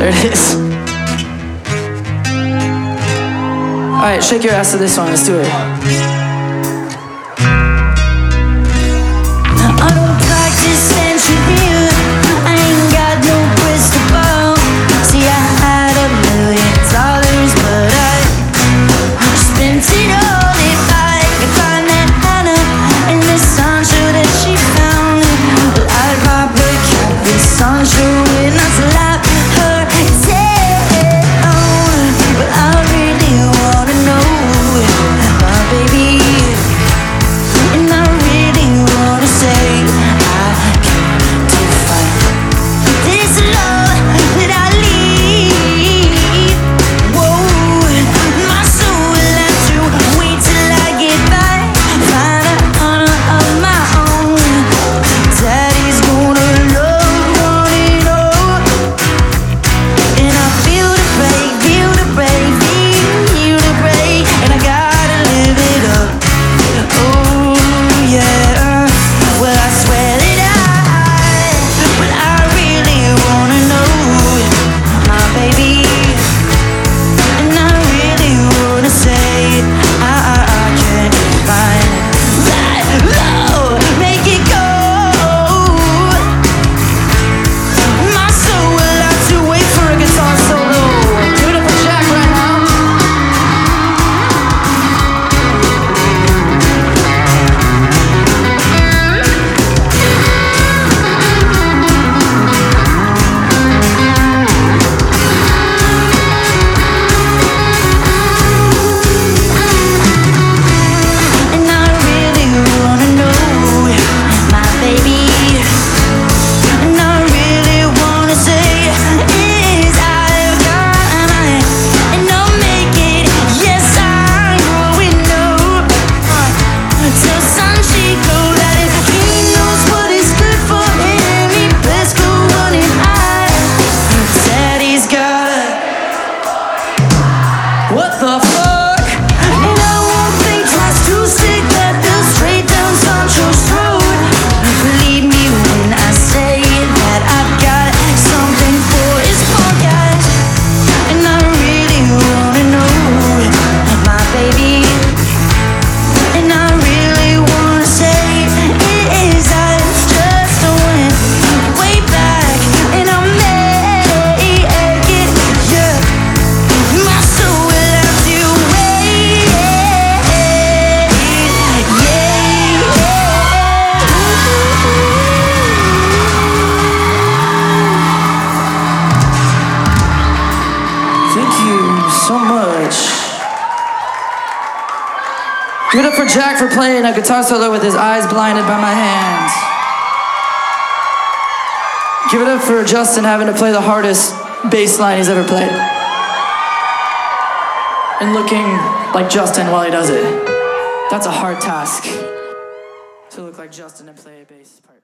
There it is. Alright, shake your ass to this one. Let's do it. I don't practice engineer. I ain't got no crystal ball. See, I had $1 million, but I spent it all. If I could find that Hannah in the Sancho that she found, well, I'd rob her Capri Sancho and not slap her down. But I really wanna know my baby, and I really wanna say I can't define this love that I lead. Whoa, my soul will have to wait till I get back, find a honor of my own. Daddy's gonna love one and all, and I feel the break, feel the break, feel the break, and I gotta live it up. Oh yeah, well I swear that I really wanna know my baby, and I really wanna say I can't find that love, make it go. My soul will have to wait for a guitar solo. Give it up for Jack right now. And I really wanna know my baby, and I really wanna say is I've got an eye, and I'll make it. Yes, I'm growing up. Tell Sanchico that if he knows what is good for him, he best go running high. Daddy's got What the fuck? and I won't think twice to stick that bill straight down Sancho's throat. Believe me when I say that I've got something for his podcast, and I really wanna know my baby, and I really wanna say is I just went way back, and I make it, yeah. My soul will have to wait, Thank you so much. Give it up for Jack for playing a guitar solo with his eyes blinded by my hands. Give it up for Justin having to play the hardest bass line he's ever played. And looking like Justin while he does it. That's a hard task. To look like Justin and play a bass part.